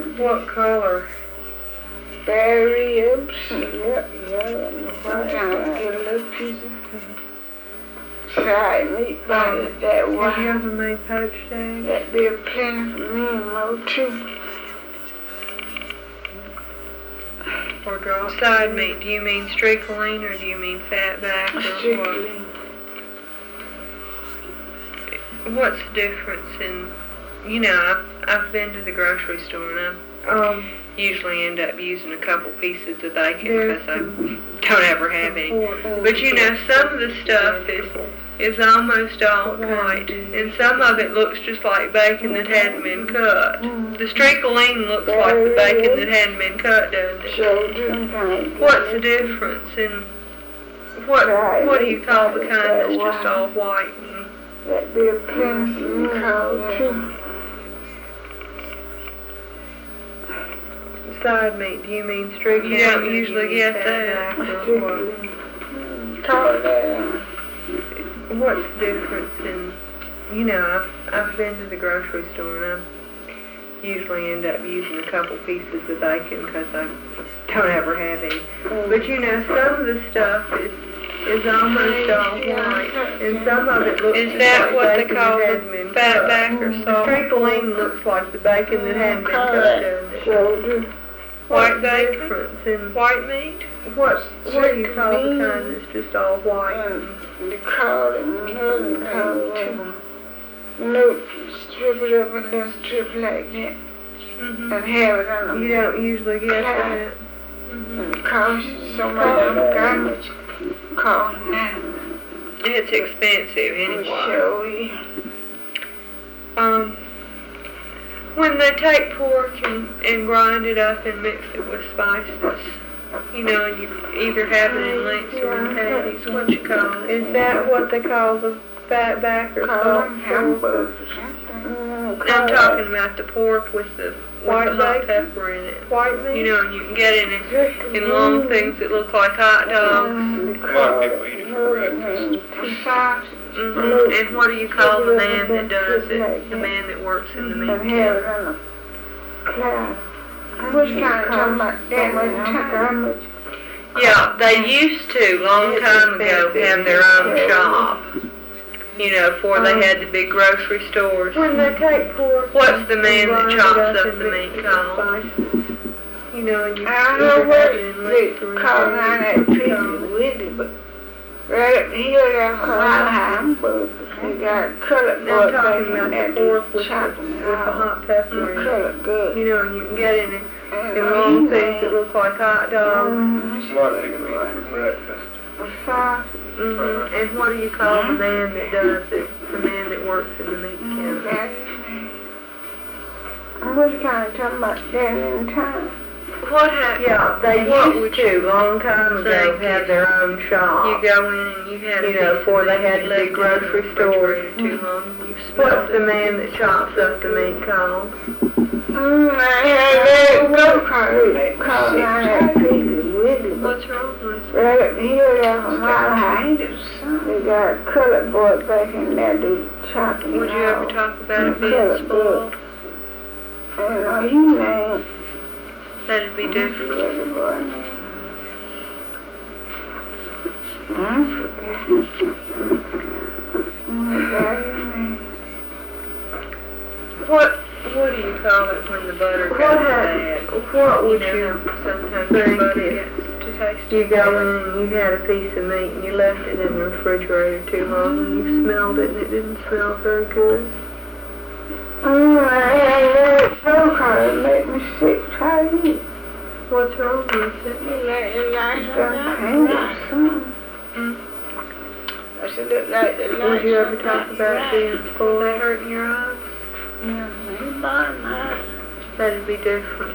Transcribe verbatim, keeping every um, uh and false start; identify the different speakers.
Speaker 1: What color?
Speaker 2: Spare ribs, yep, yellow and white. Sometimes get a little piece of fried meat by
Speaker 1: Um,
Speaker 2: it that way.
Speaker 1: Have you ever made poached eggs?
Speaker 2: That'd be a plenty for me and Mo too.
Speaker 1: Or draw side meat? Do you mean streakoline or do you mean fatback or
Speaker 2: Strictly.
Speaker 1: what? What's the difference in, you know, I've, I've been to the grocery store and I um, usually end up using a couple pieces of bacon because I don't ever have any. But you know, some of the stuff is is almost all white, and some of it looks just like bacon that hadn't been cut. The streakoline looks like the bacon that hadn't been cut, doesn't it? What's the difference in what what do you call the kind that's just all white? And
Speaker 2: that'd be a plenty for me and too.
Speaker 1: Side meat, do you mean streakoline? You don't usually get that.
Speaker 2: Strictly. Call that.
Speaker 1: What's the difference in, you know, I've, I've been to the grocery store and I usually end up using a couple pieces of bacon because I don't ever have any. But you know, some of the stuff is is almost all white, and some of it looks is that like what they call the fatback or soft? Streakoline looks like the bacon that hadn't been cut, doesn't it?
Speaker 2: Shoulder.
Speaker 1: White bacon? Difference in white meat? What's what do you call the kind that's just all white?
Speaker 2: Um, they call it another call too. Nope, strip it up and then strip like that.
Speaker 1: Mm-hmm.
Speaker 2: And have it on the
Speaker 1: You don't usually get that.
Speaker 2: Mm-hmm. And it costs you so much on the garbage. Call now.
Speaker 1: It's expensive anyway.
Speaker 2: Show you.
Speaker 1: Um, when they take pork and, and grind it up and mix it with spices, you know, and you either have it in links or in patties, what you call it? Is that what they call the fatback or soft
Speaker 2: hamburgers?
Speaker 1: I'm talking about the pork with the white the hot pepper in it. White meat? You know, and you can get it in, in long things that look like hot dogs.
Speaker 3: A lot of people eat it for breakfast.
Speaker 1: Mm-hmm. And what do you call the man that does it? The man that works in the meat kitchen?
Speaker 2: Which kind of talking about that much time?
Speaker 1: Yeah, they used to, long time ago, have their own shop. You know, before they had the big grocery stores. When they take pork, what's the man that chops up the meat called? You know, and you
Speaker 2: I don't know what they call on that picture with it, but right up here they have a lot of hamburgers. They got colored
Speaker 1: I'm
Speaker 2: board
Speaker 1: talking
Speaker 2: bacon
Speaker 1: about
Speaker 2: that
Speaker 1: the pork with,
Speaker 2: chopped
Speaker 1: the, with the hot pepper in it.
Speaker 2: Colored good.
Speaker 1: You know, and you can get it in, in long things that look like hot dogs.
Speaker 3: A lot of people eat it for breakfast.
Speaker 1: Mm-hmm. And what do you call the man that does it? The man that works in the meat kitchen?
Speaker 2: I was kind of talking about that in time.
Speaker 1: What happened? Yeah, they what used to, long time ago, have their own shop. You go in and you had, you know, before they had the big grocery stores. Too long. You What's the man that chops up the meat called?
Speaker 2: Mm, I had that go card. They call it on that picture with it.
Speaker 1: What's wrong with it?
Speaker 2: Right up here they have a lot of hamburgers. They got colored board bacon that do chopping.
Speaker 1: Would you ever talk about it being spoiled?
Speaker 2: Uh, you know.
Speaker 1: That'd be different. What what do you call it when the butter goes bad? What would you, know, you sometimes the butter gets to taste? You go in and you had a piece of meat and you left it in the refrigerator too long and you smelled it and it didn't smell very good.
Speaker 2: Oh, I had that so hard, it made me sick. Try to eat.
Speaker 1: What's wrong with it?
Speaker 2: You like it like some pain or something.
Speaker 1: Mm.
Speaker 2: I should look like the light.
Speaker 1: Would you ever talk about being spoiled? Hurting your eyes?
Speaker 2: Yeah, maybe my eyes.
Speaker 1: That'd be different.